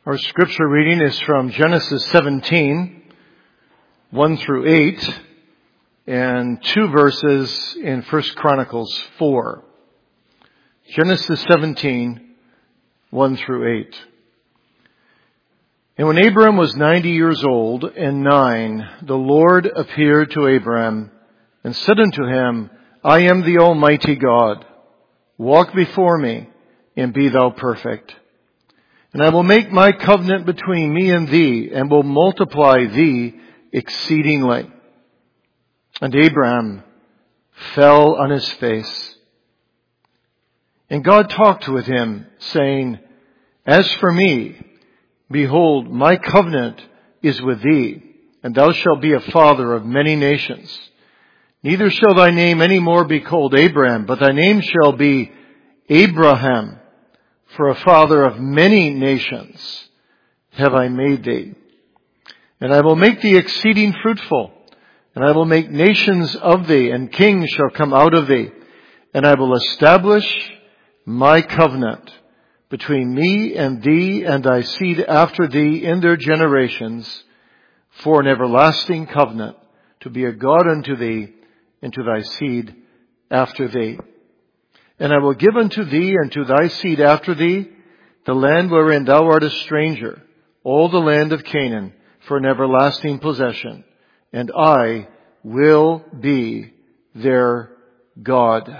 Our scripture reading is from Genesis 17, 1 through 8, and 2 verses in 1 Chronicles 4. Genesis 17, 1 through 8. And when Abram was 90 years old and 9, the Lord appeared to Abram and said unto him, I am the Almighty God. Walk before me and be thou perfect. And I will make my covenant between me and thee, and will multiply thee exceedingly. And Abram fell on his face. And God talked with him, saying, As for me, behold, my covenant is with thee, and thou shalt be a father of many nations. Neither shall thy name any more be called Abram, but thy name shall be Abraham. For a father of many nations have I made thee. And I will make thee exceeding fruitful, and I will make nations of thee, and kings shall come out of thee. And I will establish my covenant between me and thee and thy seed after thee in their generations, for an everlasting covenant, to be a God unto thee and to thy seed after thee. And I will give unto thee and to thy seed after thee the land wherein thou art a stranger, all the land of Canaan, for an everlasting possession. And I will be their God.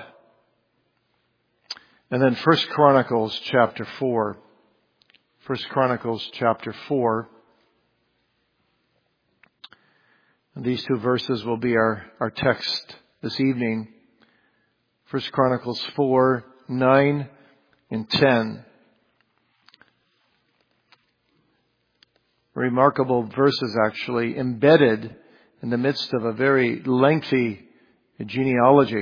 And then 1 Chronicles chapter 4. 1 Chronicles chapter 4. And these 2 verses will be our text this evening. 1 Chronicles 4, 9 and 10. Remarkable verses actually, embedded in the midst of a very lengthy genealogy.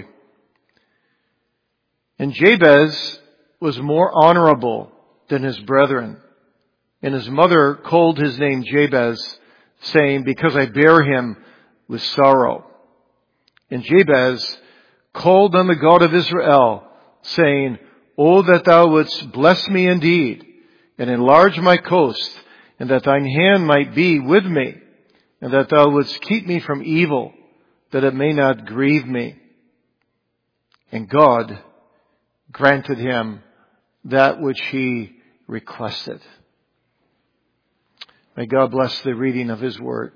And Jabez was more honorable than his brethren. And his mother called his name Jabez, saying, Because I bear him with sorrow. And Jabez called on the God of Israel, saying, O that thou wouldst bless me indeed, and enlarge my coast, and that thine hand might be with me, and that thou wouldst keep me from evil, that it may not grieve me. And God granted him that which he requested. May God bless the reading of his word.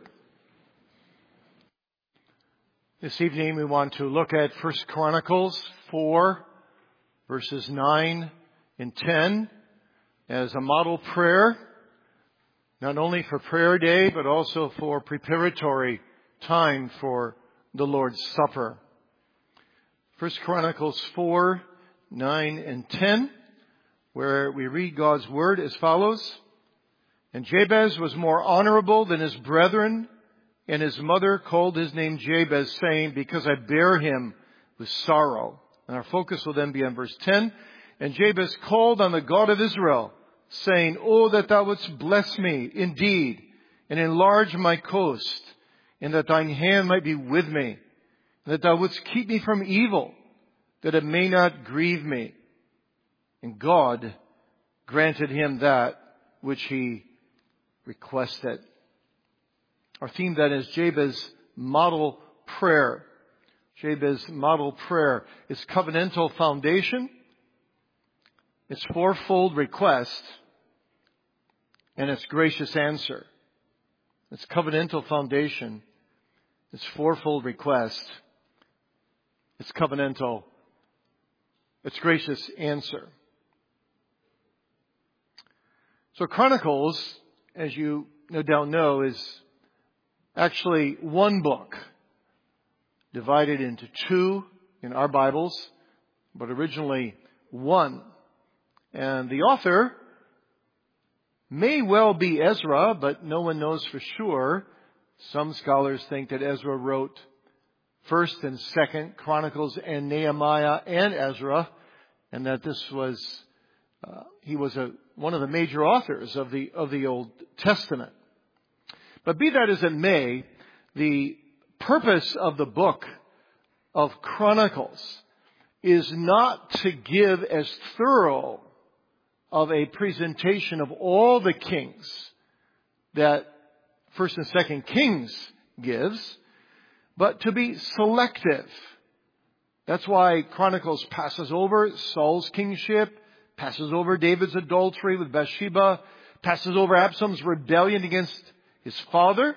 This evening we want to look at 1 Chronicles 4, verses 9 and 10 as a model prayer, not only for prayer day, but also for preparatory time for the Lord's Supper. 1 Chronicles 4, 9 and 10, where we read God's word as follows. And Jabez was more honorable than his brethren, and his mother called his name Jabez, saying, Because I bear him with sorrow. And our focus will then be on verse 10. And Jabez called on the God of Israel, saying, Oh, that thou wouldst bless me indeed, and enlarge my coast, and that thine hand might be with me, and that thou wouldst keep me from evil, that it may not grieve me. And God granted him that which he requested. Our theme then is Jabez's model prayer. Jabez's model prayer. Its covenantal foundation, its fourfold request, and its gracious answer. Its covenantal foundation, its fourfold request, its gracious answer. So Chronicles, as you no doubt know, is actually one book divided into 2 in our Bibles, but originally 1. And the author may well be Ezra, but no one knows for sure. Some scholars think that Ezra wrote 1st and 2nd Chronicles and Nehemiah and Ezra, and that this was he was one of the major authors of the Old Testament. But be that as it may, the purpose of the book of Chronicles is not to give as thorough of a presentation of all the kings that 1st and 2nd Kings gives, but to be selective. That's why Chronicles passes over Saul's kingship, passes over David's adultery with Bathsheba, passes over Absalom's rebellion against his father.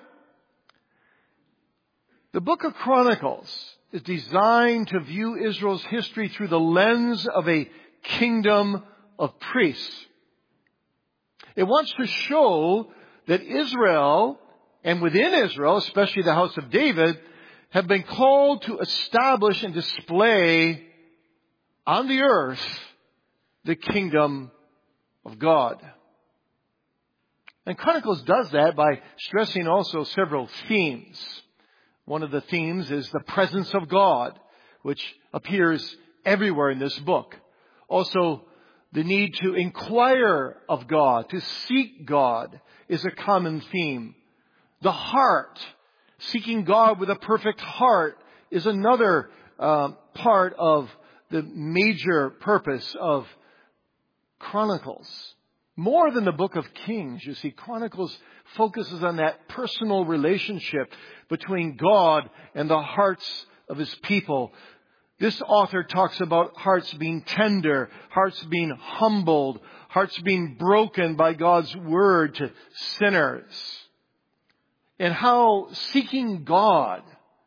The book of Chronicles is designed to view Israel's history through the lens of a kingdom of priests. It wants to show that Israel, and within Israel, especially the house of David, have been called to establish and display on the earth the kingdom of God. And Chronicles does that by stressing also several themes. One of the themes is the presence of God, which appears everywhere in this book. Also, the need to inquire of God, to seek God, is a common theme. The heart, seeking God with a perfect heart, is another part of the major purpose of Chronicles. More than the book of Kings, you see, Chronicles focuses on that personal relationship between God and the hearts of His people. This author talks about hearts being tender, hearts being humbled, hearts being broken by God's word to sinners. And how seeking God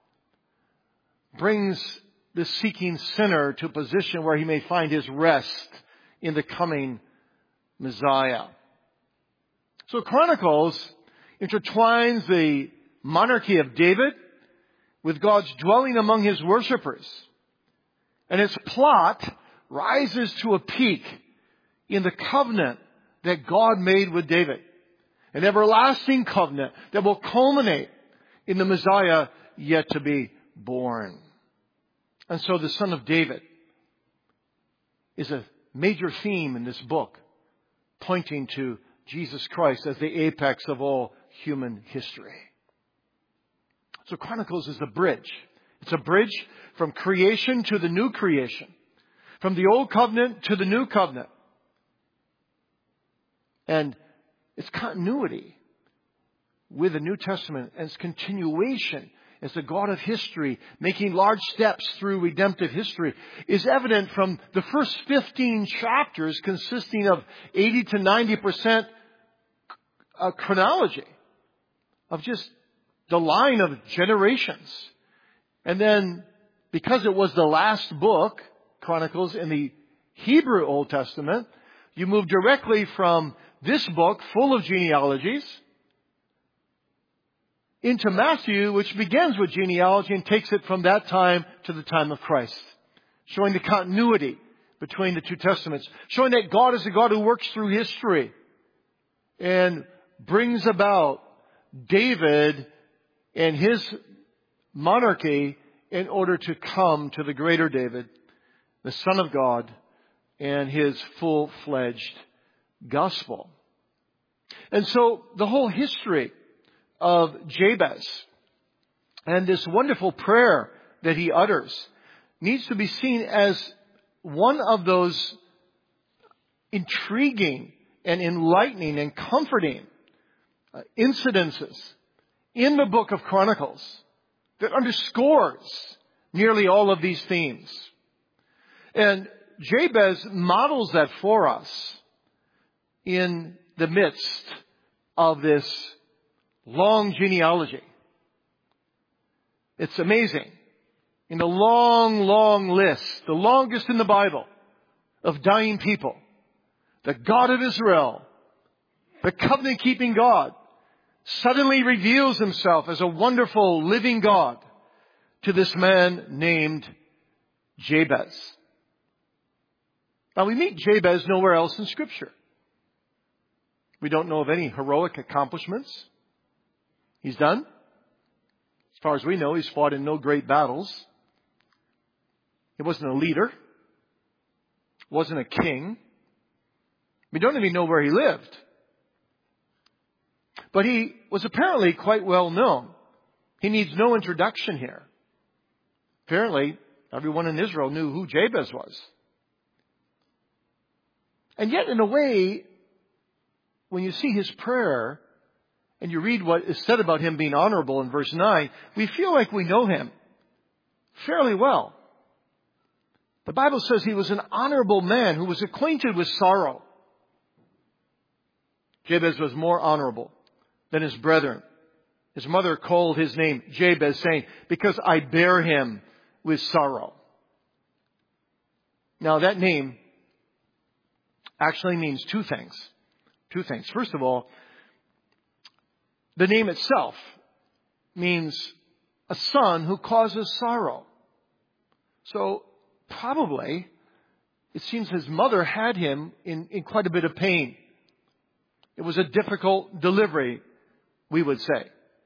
brings the seeking sinner to a position where he may find his rest in the coming Messiah. So Chronicles intertwines the monarchy of David with God's dwelling among His worshipers. And its plot rises to a peak in the covenant that God made with David. An everlasting covenant that will culminate in the Messiah yet to be born. And so the Son of David is a major theme in this book, pointing to Jesus Christ as the apex of all human history. So Chronicles is a bridge. It's a bridge from creation to the new creation. From the old covenant to the new covenant. And its continuity with the New Testament and its continuation as the God of history, making large steps through redemptive history, is evident from the first 15 chapters consisting of 80 to 90% chronology of just the line of generations. And then, because it was the last book, Chronicles, in the Hebrew Old Testament, you move directly from this book, full of genealogies, into Matthew, which begins with genealogy and takes it from that time to the time of Christ, showing the continuity between the two testaments, showing that God is a God who works through history and brings about David and his monarchy in order to come to the greater David, the Son of God, and his full-fledged gospel. And so the whole history of Jabez and this wonderful prayer that he utters needs to be seen as one of those intriguing and enlightening and comforting incidences in the book of Chronicles that underscores nearly all of these themes. And Jabez models that for us in the midst of this long genealogy. It's amazing. In the long, long list, the longest in the Bible, of dying people, the God of Israel, the covenant-keeping God, suddenly reveals Himself as a wonderful living God to this man named Jabez. Now we meet Jabez nowhere else in Scripture. We don't know of any heroic accomplishments he's done. As far as we know, he's fought in no great battles. He wasn't a leader. Wasn't a king. We don't even know where he lived. But he was apparently quite well known. He needs no introduction here. Apparently, everyone in Israel knew who Jabez was. And yet, in a way, when you see his prayer and you read what is said about him being honorable in verse 9, we feel like we know him fairly well. The Bible says he was an honorable man who was acquainted with sorrow. Jabez was more honorable than his brethren. His mother called his name Jabez, saying, because I bear him with sorrow. Now that name actually means two things. Two things. First of all, the name itself means a son who causes sorrow. So probably, it seems his mother had him in quite a bit of pain. It was a difficult delivery, we would say.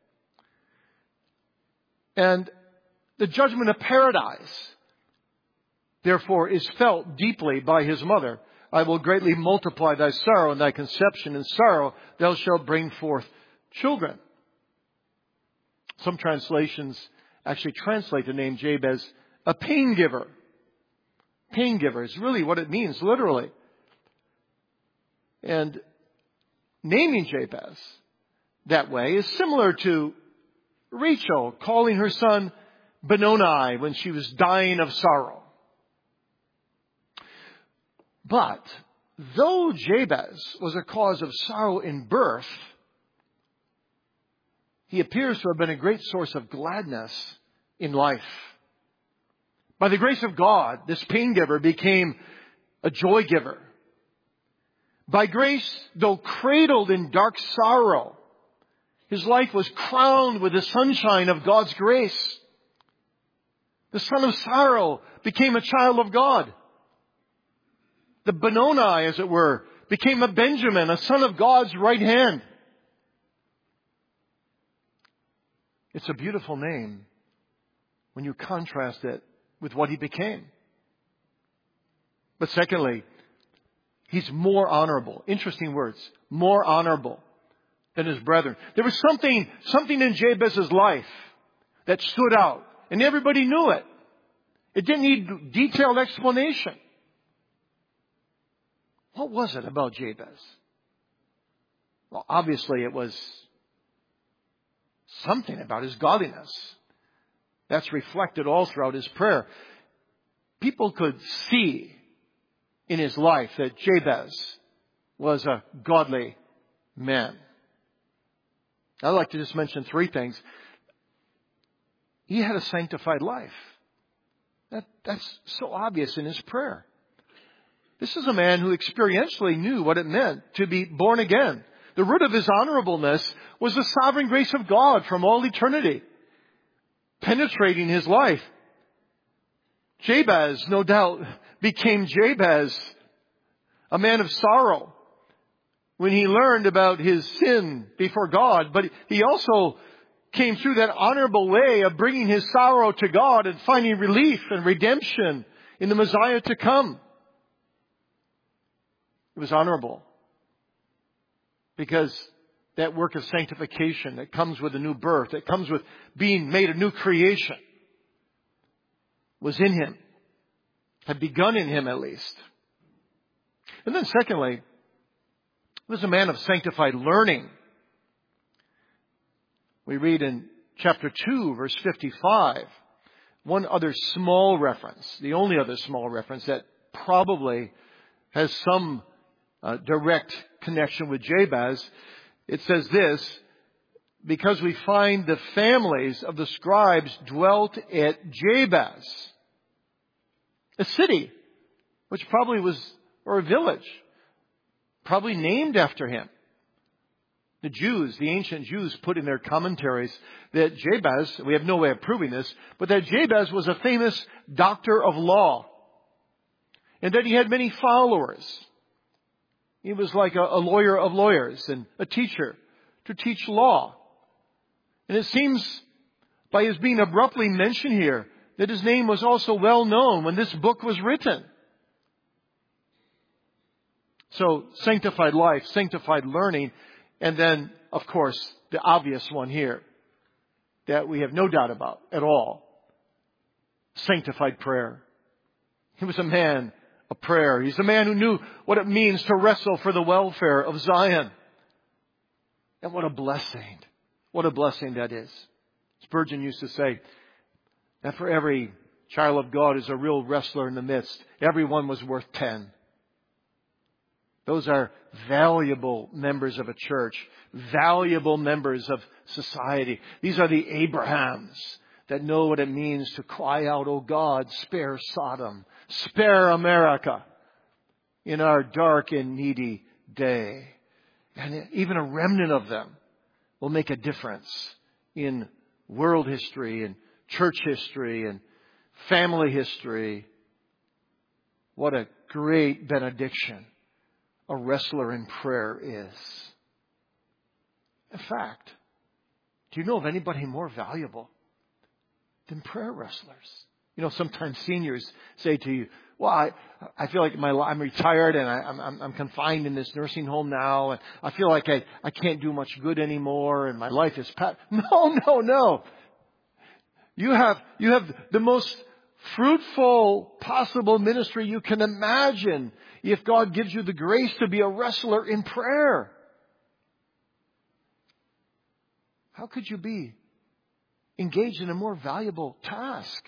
And the judgment of paradise, therefore, is felt deeply by his mother. I will greatly multiply thy sorrow and thy conception. In sorrow thou shalt bring forth children. Some translations actually translate the name Jabez a pain giver. Pain giver is really what it means, literally. And naming Jabez that way is similar to Rachel calling her son Benoni when she was dying of sorrow. But though Jabez was a cause of sorrow in birth, he appears to have been a great source of gladness in life. By the grace of God, this pain giver became a joy giver. By grace, though cradled in dark sorrow, his life was crowned with the sunshine of God's grace. The son of sorrow became a child of God. The Benoni, as it were, became a Benjamin, a son of God's right hand. It's a beautiful name when you contrast it with what he became. But secondly, he's more honorable. Interesting words. More honorable than his brethren. There was something in Jabez's life that stood out, and everybody knew it. It didn't need detailed explanation. What was it about Jabez? Well, obviously it was something about his godliness. That's reflected all throughout his prayer. People could see in his life that Jabez was a godly man. I'd like to just mention three things. He had a sanctified life. That's so obvious in his prayer. This is a man who experientially knew what it meant to be born again. The root of his honorableness was the sovereign grace of God from all eternity, penetrating his life. Jabez, no doubt, became Jabez, a man of sorrow, when he learned about his sin before God. But he also came through that honorable way of bringing his sorrow to God and finding relief and redemption in the Messiah to come. It was honorable because that work of sanctification that comes with a new birth, that comes with being made a new creation, was in him, had begun in him at least. And then secondly, he was a man of sanctified learning. We read in chapter 2, verse 55, one other small reference, the only other small reference that probably has some direct connection with Jabez. It says this, because we find the families of the scribes dwelt at Jabez, a city, which probably was, or a village, probably named after him. The Jews, the ancient Jews, put in their commentaries that Jabez, we have no way of proving this, but that Jabez was a famous doctor of law, and that he had many followers. He was like a lawyer of lawyers and a teacher to teach law. And it seems by his being abruptly mentioned here that his name was also well known when this book was written. So sanctified life, sanctified learning, and then, of course, the obvious one here that we have no doubt about at all, sanctified prayer. He was a man of prayer. He's a man who knew what it means to wrestle for the welfare of Zion. And what a blessing. What a blessing that is. Spurgeon used to say that for every child of God is a real wrestler in the midst. Everyone was worth 10. Those are valuable members of a church, valuable members of society. These are the Abrahams that know what it means to cry out, "Oh God, spare Sodom, spare America in our dark and needy day." And even a remnant of them will make a difference in world history and church history and family history. What a great benediction a wrestler in prayer is. In fact, do you know of anybody more valuable than prayer wrestlers? You know, sometimes seniors say to you, "Well, I feel like I'm retired and I'm confined in this nursing home now, and I feel like I can't do much good anymore, and my life is past." No. You have the most fruitful possible ministry you can imagine if God gives you the grace to be a wrestler in prayer. How could you be engaged in a more valuable task?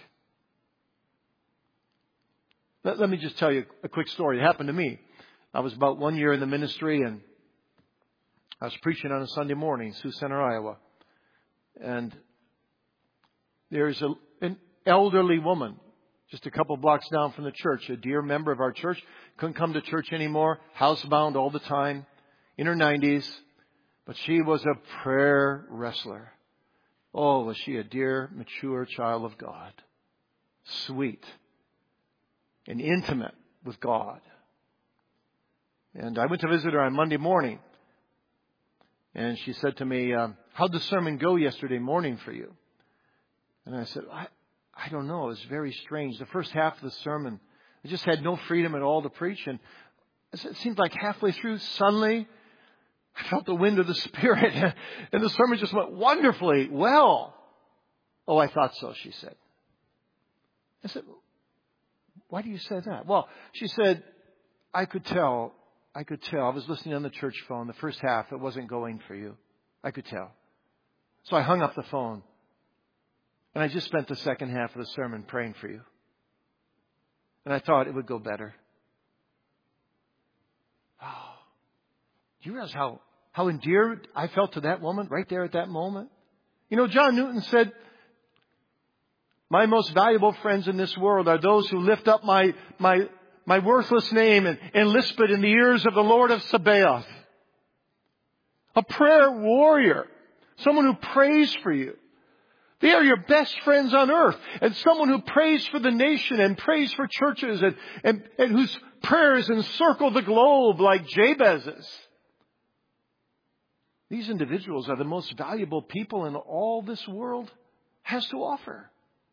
Let me just tell you a quick story. It happened to me. I was about 1 year in the ministry, and I was preaching on a Sunday morning in Sioux Center, Iowa. And there's an elderly woman just a couple blocks down from the church, a dear member of our church, couldn't come to church anymore, housebound all the time, in her 90s, but she was a prayer wrestler. Oh, was she a dear, mature child of God. Sweet and intimate with God. And I went to visit her on Monday morning. And she said to me, "How'd the sermon go yesterday morning for you?" And I said, I don't know. It was very strange. The first half of the sermon, I just had no freedom at all to preach. And it seemed like halfway through, suddenly, I felt the wind of the Spirit. And the sermon just went wonderfully well. "Oh, I thought so," she said. I said, "Why do you say that?" Well, she said, I could tell. I was listening on the church phone. The first half, it wasn't going for you. I could tell. So I hung up the phone. And I just spent the second half of the sermon praying for you. And I thought it would go better. Oh, do you realize how endeared I felt to that woman right there at that moment? You know, John Newton said, "My most valuable friends in this world are those who lift up my worthless name and lisp it in the ears of the Lord of Sabaoth." A prayer warrior. Someone who prays for you. They are your best friends on earth. And someone who prays for the nation and prays for churches and whose prayers encircle the globe like Jabez's. These individuals are the most valuable people in all this world has to offer.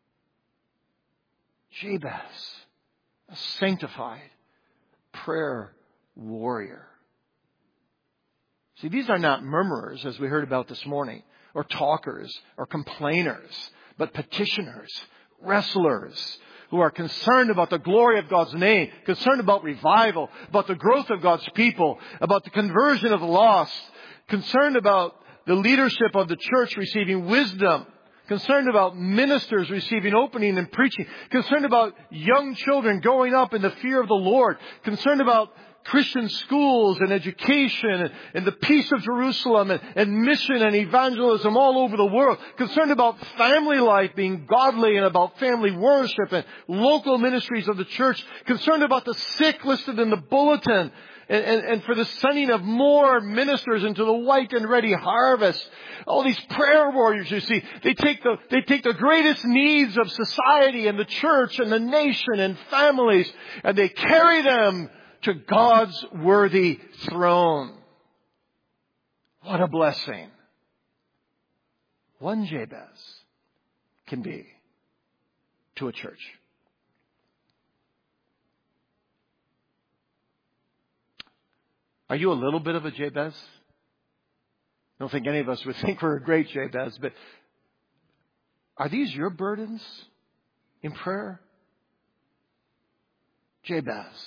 Jabez, a sanctified prayer warrior. See, these are not murmurers, as we heard about this morning, or talkers, or complainers, but petitioners, wrestlers, who are concerned about the glory of God's name, concerned about revival, about the growth of God's people, about the conversion of the lost, concerned about the leadership of the church receiving wisdom, concerned about ministers receiving opening and preaching, concerned about young children growing up in the fear of the Lord, concerned about Christian schools and education and the peace of Jerusalem and mission and evangelism all over the world. Concerned about family life being godly and about family worship and local ministries of the church. Concerned about the sick listed in the bulletin and for the sending of more ministers into the white and ready harvest. All these prayer warriors, you see, they take the greatest needs of society and the church and the nation and families, and they carry them to God's worthy throne. What a blessing one Jabez can be to a church. Are you a little bit of a Jabez? I don't think any of us would think we're a great Jabez, but are these your burdens in prayer? Jabez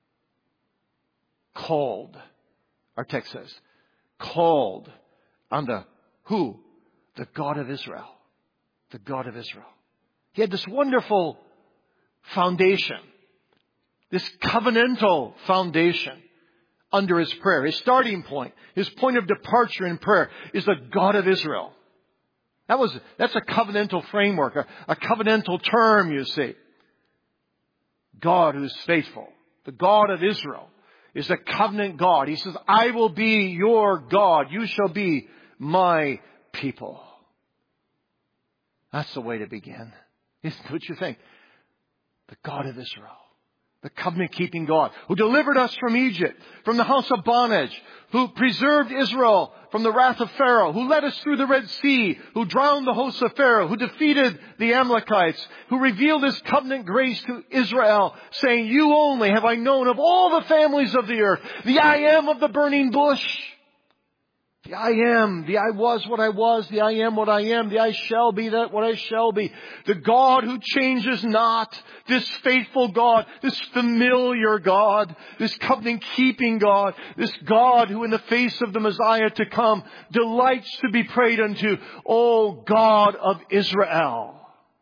called, our text says, called on the who? The God of Israel. The God of Israel. He had this wonderful foundation, this covenantal foundation under his prayer. His starting point, his point of departure in prayer is the God of Israel. That's a covenantal framework, a covenantal term, you see. God who's faithful. The God of Israel is a covenant God. He says, I will be your God. You shall be my people. That's the way to begin. Isn't what you think? The God of Israel. The covenant-keeping God who delivered us from Egypt, from the house of bondage, who preserved Israel from the wrath of Pharaoh, who led us through the Red Sea, who drowned the hosts of Pharaoh, who defeated the Amalekites, who revealed His covenant grace to Israel, saying, you only have I known of all the families of the earth, the I am of the burning bush. The I am, the I was what I was, the I am what I am, the I shall be that what I shall be. The God who changes not, this faithful God, this familiar God, this covenant-keeping God, this God who in the face of the Messiah to come delights to be prayed unto, O God of Israel.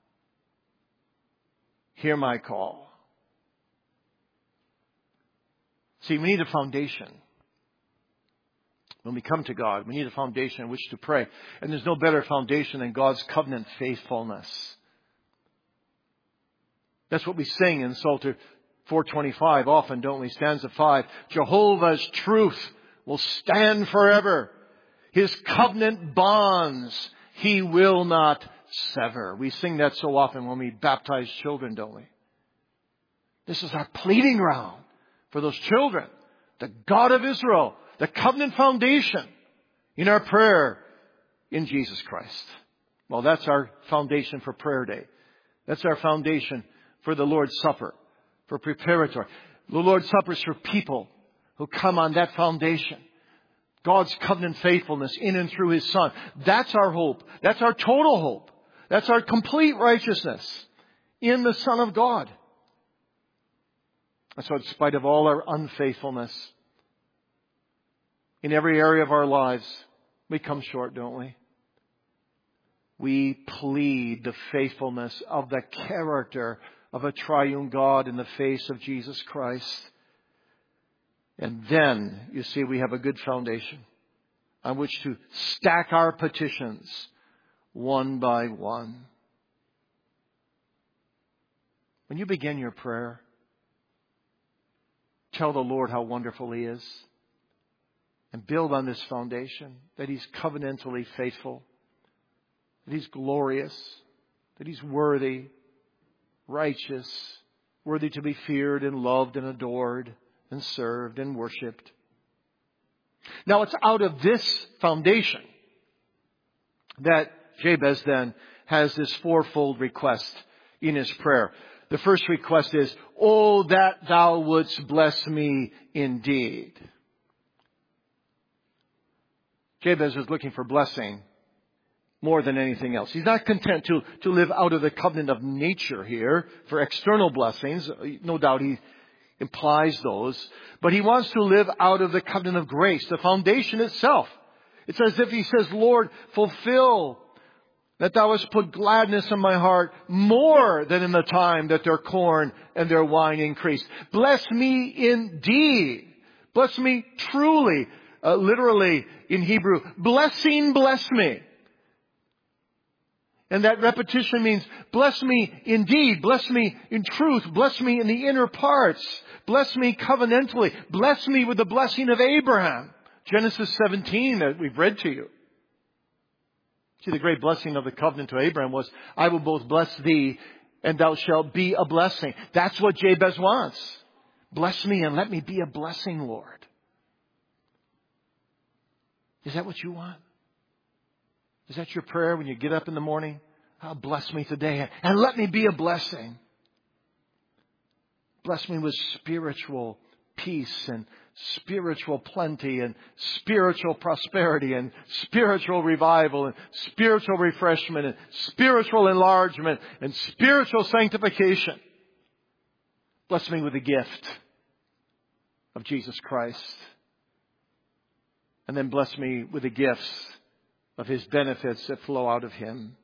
Hear my call. See, we need a foundation. When we come to God, we need a foundation on which to pray. And there's no better foundation than God's covenant faithfulness. That's what we sing in Psalter 425 often, don't we? Stanza 5. Jehovah's truth will stand forever. His covenant bonds He will not sever. We sing that so often when we baptize children, don't we? This is our pleading ground for those children. The God of Israel. The covenant foundation in our prayer in Jesus Christ. Well, that's our foundation for prayer day. That's our foundation for the Lord's Supper, for preparatory. The Lord's Supper is for people who come on that foundation. God's covenant faithfulness in and through His Son. That's our hope. That's our total hope. That's our complete righteousness in the Son of God. And so in spite of all our unfaithfulness, in every area of our lives, we come short, don't we? We plead the faithfulness of the character of a triune God in the face of Jesus Christ. And then, you see, we have a good foundation on which to stack our petitions one by one. When you begin your prayer, tell the Lord how wonderful He is. And build on this foundation, that He's covenantally faithful, that He's glorious, that He's worthy, righteous, worthy to be feared and loved and adored and served and worshipped. Now it's out of this foundation that Jabez then has this fourfold request in his prayer. The first request is, oh, that Thou wouldst bless me indeed. Jabez is looking for blessing more than anything else. He's not content to live out of the covenant of nature here for external blessings. No doubt he implies those. But he wants to live out of the covenant of grace, the foundation itself. It's as if he says, Lord, fulfill that Thou hast put gladness in my heart more than in the time that their corn and their wine increased. Bless me indeed. Bless me truly. Literally in Hebrew, blessing, bless me. And that repetition means bless me indeed, bless me in truth, bless me in the inner parts, bless me covenantally, bless me with the blessing of Abraham. Genesis 17 that we've read to you. See, the great blessing of the covenant to Abraham was, I will both bless thee and thou shalt be a blessing. That's what Jabez wants. Bless me and let me be a blessing, Lord. Is that what you want? Is that your prayer when you get up in the morning? Oh, bless me today and let me be a blessing. Bless me with spiritual peace and spiritual plenty and spiritual prosperity and spiritual revival and spiritual refreshment and spiritual enlargement and spiritual sanctification. Bless me with the gift of Jesus Christ. And then bless me with the gifts of His benefits that flow out of Him.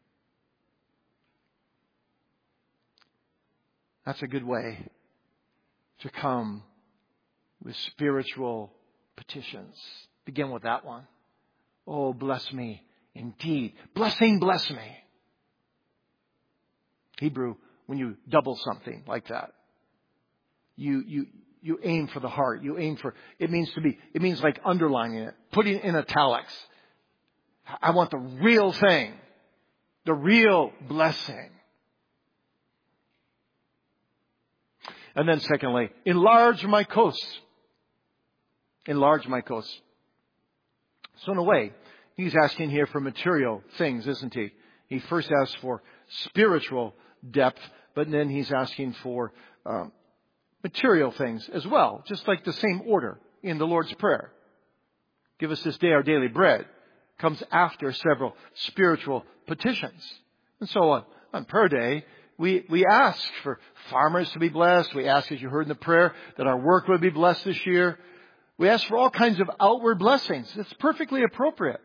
That's a good way to come with spiritual petitions. Begin with that one. Oh, bless me indeed. Blessing, bless me. Hebrew, when you double something like that, you aim for the heart. You aim for, it means like underlining it, putting it in italics. I want the real thing, the real blessing. And then secondly, enlarge my coast. Enlarge my coast. So in a way, he's asking here for material things, isn't he? He first asks for spiritual depth, but then he's asking for material things as well, just like the same order in the Lord's Prayer. Give us this day our daily bread comes after several spiritual petitions. And so on prayer day, we ask for farmers to be blessed. We ask, as you heard in the prayer, that our work would be blessed this year. We ask for all kinds of outward blessings. It's perfectly appropriate,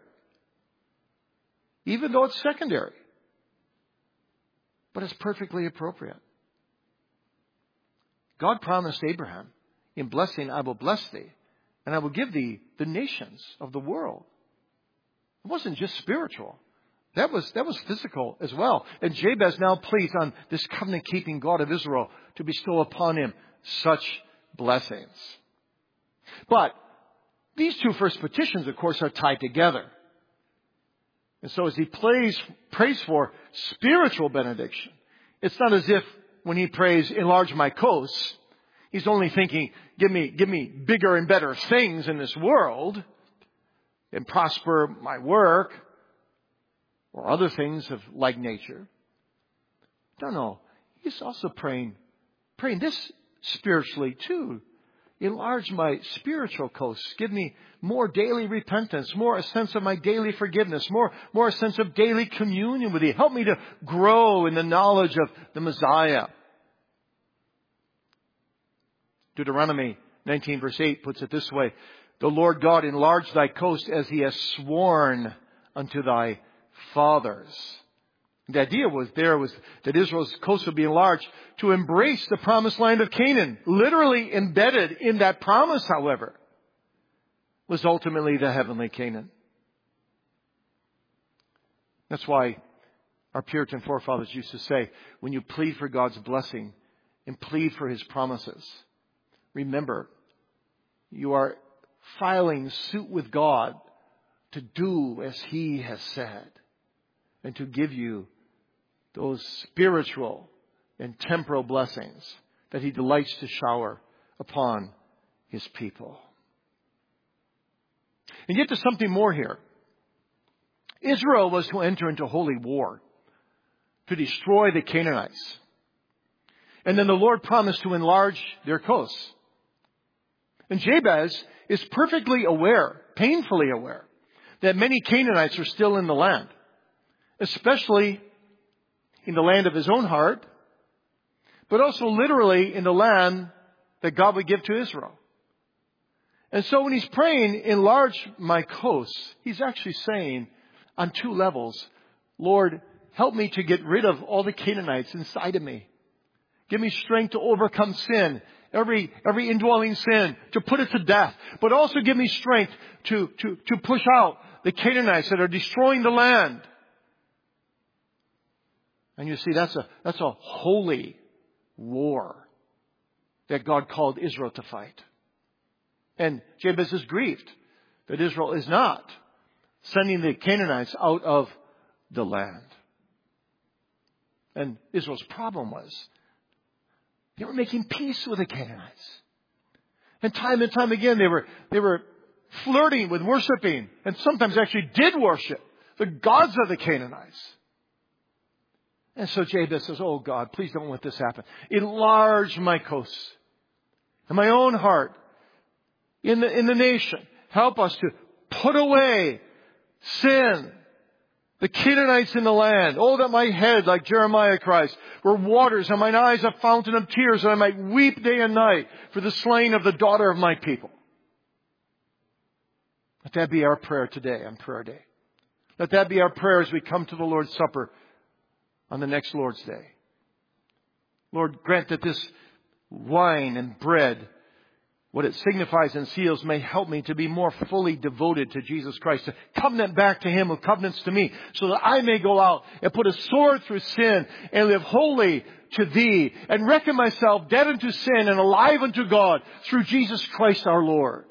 even though it's secondary. But it's perfectly appropriate. God promised Abraham, in blessing I will bless thee, and I will give thee the nations of the world. It wasn't just spiritual. That was physical as well. And Jabez now pleads on this covenant-keeping God of Israel to bestow upon him such blessings. But these two first petitions, of course, are tied together. And so as he prays for spiritual benediction, it's not as if when he prays, enlarge my coasts, he's only thinking, give me bigger and better things in this world and prosper my work or other things of like nature. No. He's also praying this spiritually too. Enlarge my spiritual coasts. Give me more daily repentance, more a sense of my daily forgiveness, more a sense of daily communion with you. Help me to grow in the knowledge of the Messiah. Deuteronomy 19 verse 8 puts it this way. The Lord God enlarge thy coast as He has sworn unto thy fathers. The idea was that Israel's coast would be enlarged to embrace the promised land of Canaan. Literally embedded in that promise, however, was ultimately the heavenly Canaan. That's why our Puritan forefathers used to say, when you plead for God's blessing and plead for His promises, remember, you are filing suit with God to do as He has said and to give you those spiritual and temporal blessings that He delights to shower upon His people. And yet there's something more here. Israel was to enter into holy war to destroy the Canaanites. And then the Lord promised to enlarge their coasts. And Jabez is perfectly aware, painfully aware, that many Canaanites are still in the land, especially in the land of his own heart, but also literally in the land that God would give to Israel. And so when he's praying, enlarge my coasts, he's actually saying on two levels, Lord, help me to get rid of all the Canaanites inside of me. Give me strength to overcome sin, every indwelling sin, to put it to death. But also give me strength to push out the Canaanites that are destroying the land. And you see, that's a holy war that God called Israel to fight. And Jabez is grieved that Israel is not sending the Canaanites out of the land. And Israel's problem was they were making peace with the Canaanites. And time again they were flirting with worshiping, and sometimes actually did worship the gods of the Canaanites. And so Jabez says, oh God, please don't let this happen. Enlarge my coasts and my own heart in the nation. Help us to put away sin The Canaanites in the land. Oh, that my head, like Jeremiah cries, were waters and mine eyes a fountain of tears, that I might weep day and night for the slain of the daughter of my people. Let that be our prayer today on prayer day. Let that be our prayer as we come to the Lord's Supper on the next Lord's Day. Lord, grant that this wine and bread, what it signifies and seals, may help me to be more fully devoted to Jesus Christ, to covenant back to Him who covenants to me, so that I may go out and put a sword through sin and live holy to Thee and reckon myself dead unto sin and alive unto God through Jesus Christ our Lord.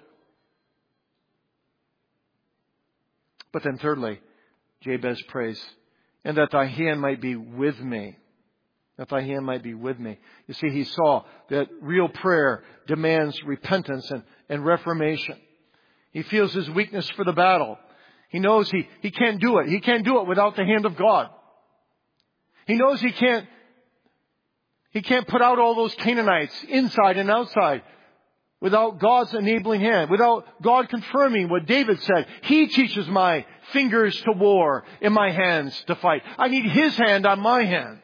But then thirdly, Jabez prays, and that Thy hand might be with me. That Thy hand might be with me. You see, he saw that real prayer demands repentance and reformation. He feels his weakness for the battle. He knows he can't do it. He can't do it without the hand of God. He knows he can't put out all those Canaanites inside and outside without God's enabling hand, without God confirming what David said. He teaches my fingers to war and my hands to fight. I need His hand on my hand.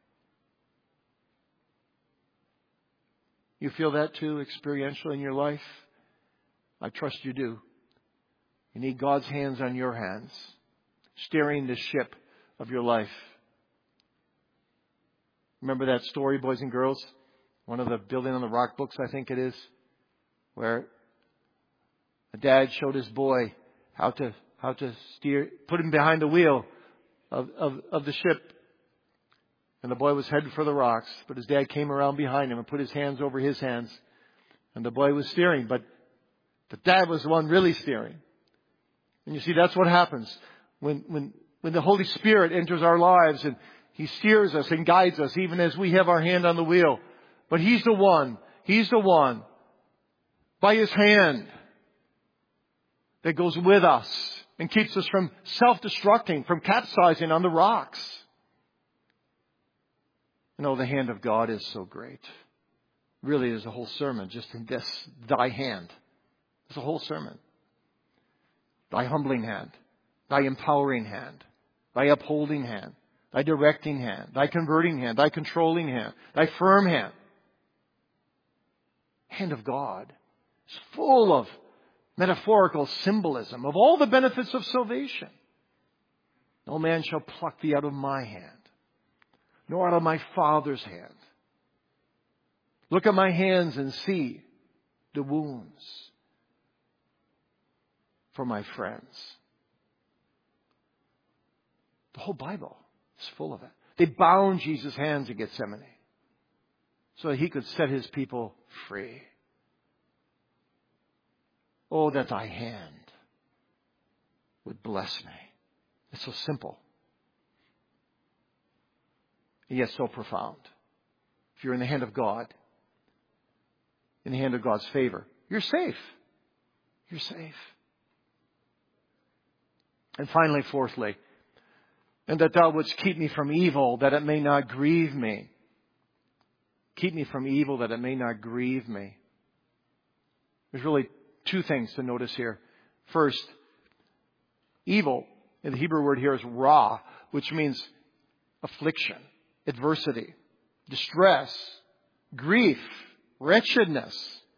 You feel that too experientially in your life? I trust you do. You need God's hands on your hands, steering the ship of your life. Remember that story, boys and girls? One of the Building on the Rock books, I think it is, where a dad showed his boy how to steer, put him behind the wheel of the ship. And the boy was headed for the rocks, but his dad came around behind him and put his hands over his hands. And the boy was steering, but the dad was the one really steering. And you see, that's what happens when the Holy Spirit enters our lives and He steers us and guides us, even as we have our hand on the wheel. But He's the one by His hand that goes with us and keeps us from self-destructing, from capsizing on the rocks. You know, the hand of God is so great. Really, there's a whole sermon just in this, Thy hand. There's a whole sermon. Thy humbling hand, Thy empowering hand, Thy upholding hand, Thy directing hand, Thy converting hand, Thy controlling hand, Thy firm hand. Hand of God is full of metaphorical symbolism of all the benefits of salvation. No man shall pluck thee out of my hand, nor out of my Father's hand. Look at my hands and see the wounds for my friends. The whole Bible is full of it. They bound Jesus' hands in Gethsemane so that He could set His people free. Oh, that Thy hand would bless me. It's so simple, and yet so profound. If you're in the hand of God, in the hand of God's favor, you're safe. You're safe. And finally, fourthly, and that Thou wouldst keep me from evil, that it may not grieve me. Keep me from evil, that it may not grieve me. There's really two things to notice here. First, evil, and the Hebrew word here is ra, which means affliction, adversity, distress, grief, wretchedness.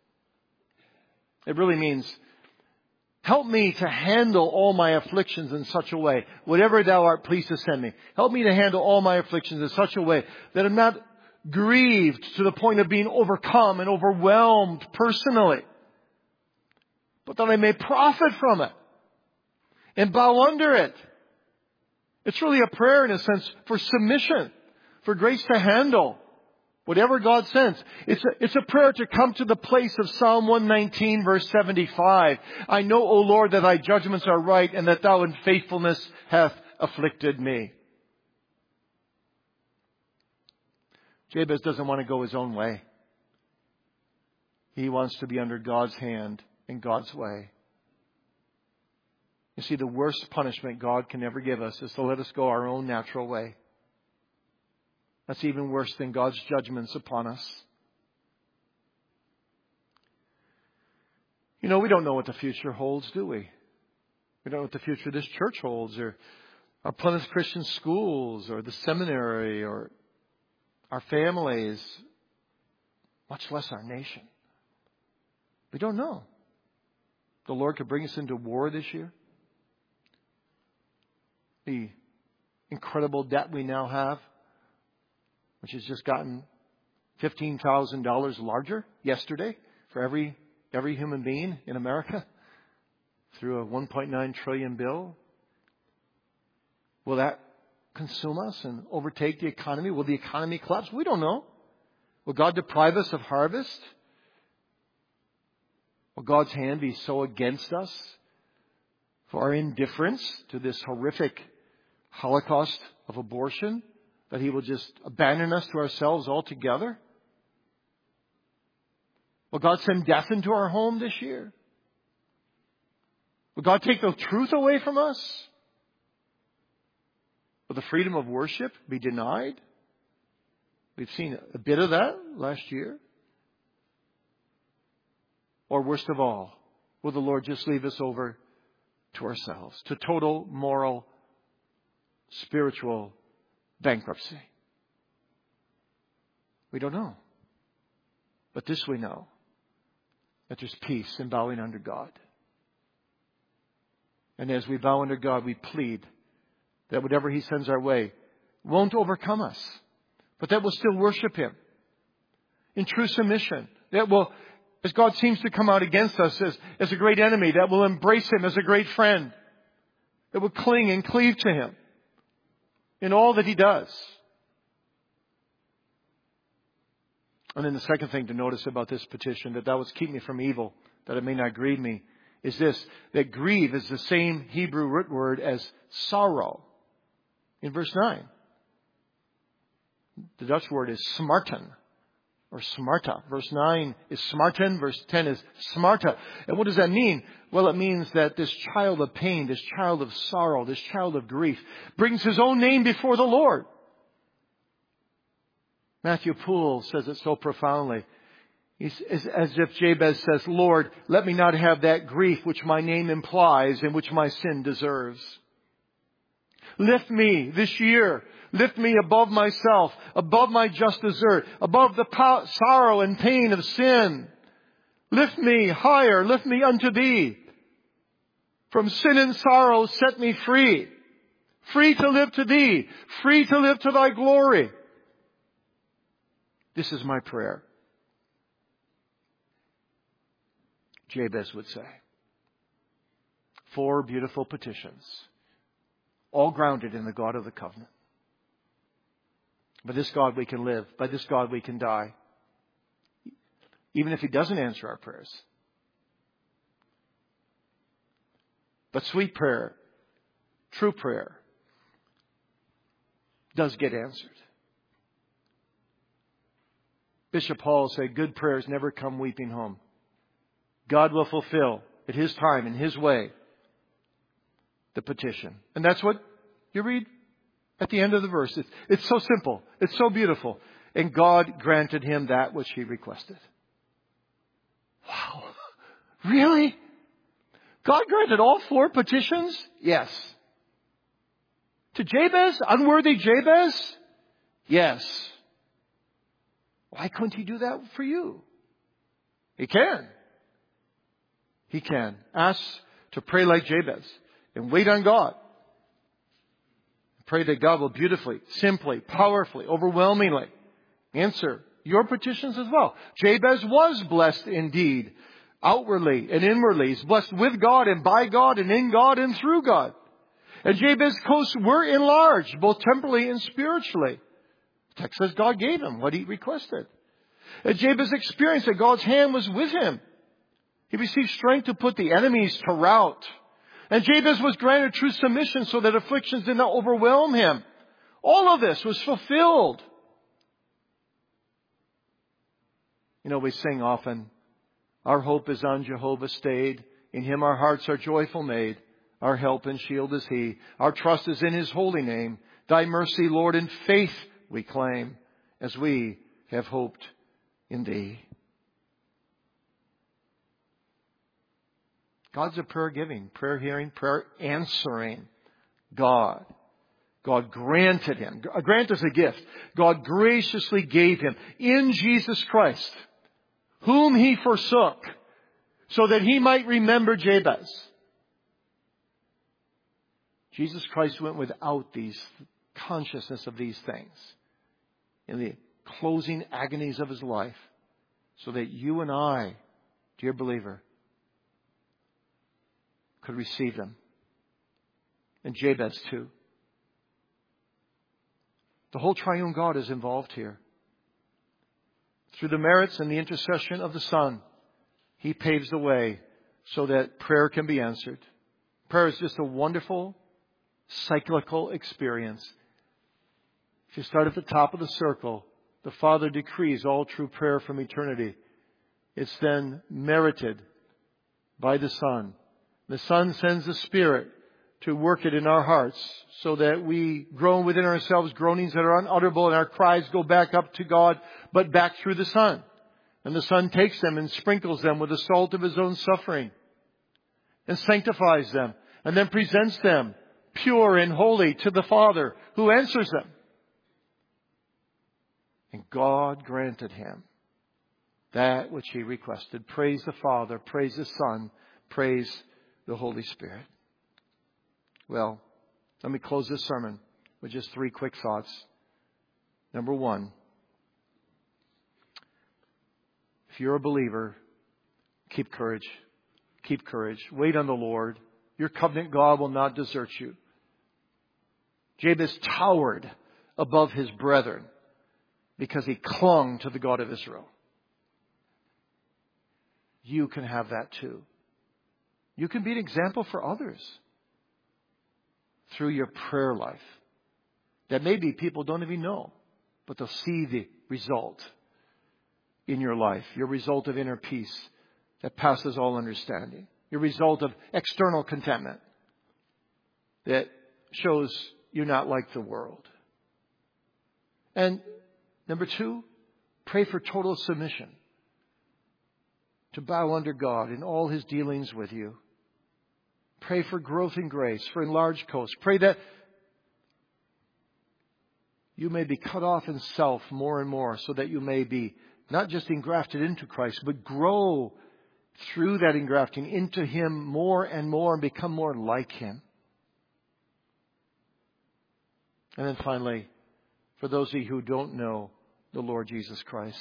It really means, help me to handle all my afflictions in such a way, whatever Thou art pleased to send me. Help me to handle all my afflictions in such a way that I'm not grieved to the point of being overcome and overwhelmed personally, but that I may profit from it and bow under it. It's really a prayer, in a sense, for submission, for grace to handle whatever God sends. It's a prayer to come to the place of Psalm 119, verse 75. I know, O Lord, that Thy judgments are right, and that Thou in faithfulness hath afflicted me. Jabez doesn't want to go his own way. He wants to be under God's hand in God's way. You see, the worst punishment God can ever give us is to let us go our own natural way. That's even worse than God's judgments upon us. You know, we don't know what the future holds, do we? We don't know what the future of this church holds, or our Plymouth Christian schools or the seminary or our families, much less our nation. We don't know. The Lord could bring us into war this year. The incredible debt we now have, which has just gotten $15,000 larger yesterday for every human being in America through a $1.9 trillion bill. Will that consume us and overtake the economy? Will the economy collapse? We don't know. Will God deprive us of harvest? Will God's hand be so against us for our indifference to this horrific holocaust of abortion that He will just abandon us to ourselves altogether? Will God send death into our home this year? Will God take the truth away from us? Will the freedom of worship be denied? We've seen a bit of that last year. Or worst of all, will the Lord just leave us over to ourselves, to total moral, spiritual bankruptcy? We don't know. But this we know, that there's peace in bowing under God. And as we bow under God, we plead that whatever He sends our way won't overcome us, but that we'll still worship Him in true submission. That will, as God seems to come out against us as a great enemy, that will embrace Him as a great friend, that will cling and cleave to Him in all that He does. And then the second thing to notice about this petition, that thou wouldst keep me from evil, that it may not grieve me, is this, that grieve is the same Hebrew root word as sorrow. In verse 9, the Dutch word is smarten or smarta. Verse 9 is smarten. Verse 10 is smarta. And what does that mean? Well, it means that this child of pain, this child of sorrow, this child of grief brings his own name before the Lord. Matthew Poole says it so profoundly. It's as if Jabez says, Lord, let me not have that grief which my name implies and which my sin deserves. Lift me this year. Lift me above myself, above my just desert, above the sorrow and pain of sin. Lift me higher. Lift me unto Thee. From sin and sorrow, set me free. Free to live to Thee. Free to live to Thy glory. This is my prayer. Jabez would say. 4 beautiful petitions, all grounded in the God of the covenant. By this God we can live. By this God we can die. Even if He doesn't answer our prayers. But sweet prayer, true prayer, does get answered. Bishop Hall said, good prayers never come weeping home. God will fulfill at His time, in His way, the petition. And that's what you read at the end of the verse. It's so simple. It's so beautiful. And God granted him that which he requested. Wow. Really? God granted all 4 petitions? Yes. To Jabez? Unworthy Jabez? Yes. Why couldn't He do that for you? He can. He can. Ask to pray like Jabez and wait on God. Pray that God will beautifully, simply, powerfully, overwhelmingly answer your petitions as well. Jabez was blessed indeed, outwardly and inwardly. He's blessed with God and by God and in God and through God. And Jabez's coasts were enlarged, both temporally and spiritually. The text says God gave him what he requested. And Jabez experienced that God's hand was with him. He received strength to put the enemies to rout. And Jabez was granted true submission so that afflictions did not overwhelm him. All of this was fulfilled. You know, we sing often, our hope is on Jehovah stayed. In Him our hearts are joyful made. Our help and shield is He. Our trust is in His holy name. Thy mercy, Lord, in faith we claim, as we have hoped in Thee. God's a prayer giving, prayer hearing, prayer answering God. God granted him. A grant is a gift. God graciously gave him in Jesus Christ, whom he forsook, so that he might remember Jabez. Jesus Christ went without these consciousness of these things in the closing agonies of his life, so that you and I, dear believer, could receive them. And Jabez too. The whole triune God is involved here. Through the merits and the intercession of the Son, he paves the way so that prayer can be answered. Prayer is just a wonderful, cyclical experience. If you start at the top of the circle, the Father decrees all true prayer from eternity. It's then merited by the Son. The Son sends the Spirit to work it in our hearts so that we groan within ourselves groanings that are unutterable, and our cries go back up to God, but back through the Son. And the Son takes them and sprinkles them with the salt of his own suffering and sanctifies them, and then presents them pure and holy to the Father, who answers them. And God granted him that which he requested. Praise the Father, praise the Son, praise the Holy Spirit. Well, let me close this sermon with just 3 quick thoughts. Number 1, if you're a believer, keep courage. Keep courage. Wait on the Lord. Your covenant God will not desert you. Jabez towered above his brethren because he clung to the God of Israel. You can have that too. You can be an example for others through your prayer life that maybe people don't even know, but they'll see the result in your life, your result of inner peace that passes all understanding, your result of external contentment that shows you're not like the world. And number 2, pray for total submission, to bow under God in all his dealings with you. Pray for growth in grace, for enlarged coast. Pray that you may be cut off in self more and more, so that you may be not just engrafted into Christ, but grow through that engrafting into him more and more and become more like him. And then finally, for those of you who don't know the Lord Jesus Christ,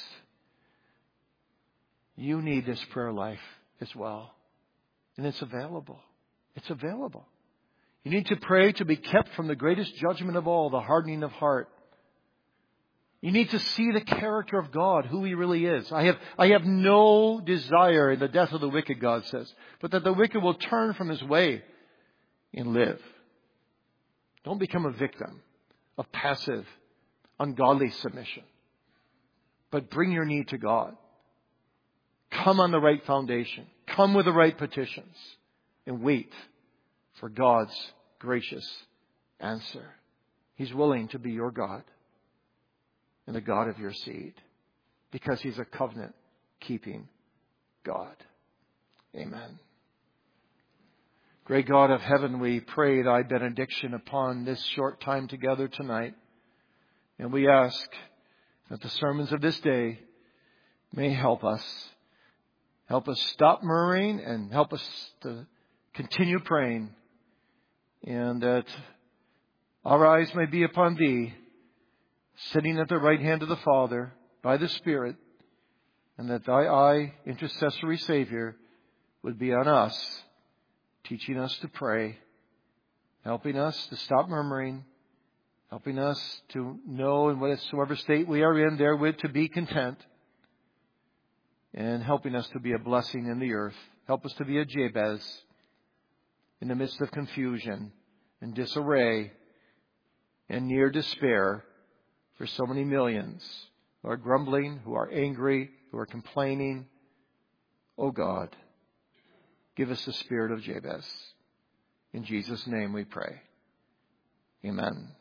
you need this prayer life as well. And it's available. It's available. You need to pray to be kept from the greatest judgment of all, the hardening of heart. You need to see the character of God, who he really is. I have no desire in the death of the wicked, God says, but that the wicked will turn from his way and live. Don't become a victim of passive, ungodly submission, but bring your need to God. Come on the right foundation. Come with the right petitions. And wait for God's gracious answer. He's willing to be your God and the God of your seed, because he's a covenant-keeping God. Amen. Great God of heaven, we pray thy benediction upon this short time together tonight. And we ask that the sermons of this day may help us. Help us stop murmuring and help us to continue praying, and that our eyes may be upon thee, sitting at the right hand of the Father by the Spirit, and that thy eye, intercessory Savior, would be on us, teaching us to pray, helping us to stop murmuring, helping us to know in whatsoever state we are in therewith to be content, and helping us to be a blessing in the earth. Help us to be a Jabez in the midst of confusion and disarray and near despair for so many millions who are grumbling, who are angry, who are complaining. Oh God, give us the spirit of Jabez. In Jesus' name we pray. Amen.